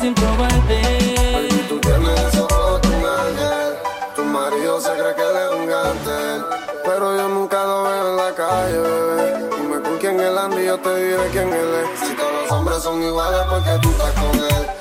sin probarte. Baby, tú tienes esos ojos de un ángel. Tu marido se cree que él es un gánster, pero yo nunca lo veo en la calle, bebé. Dime con quién él anda y yo te diré quién él es. Si todos los hombres son iguales, porque tú estás con él.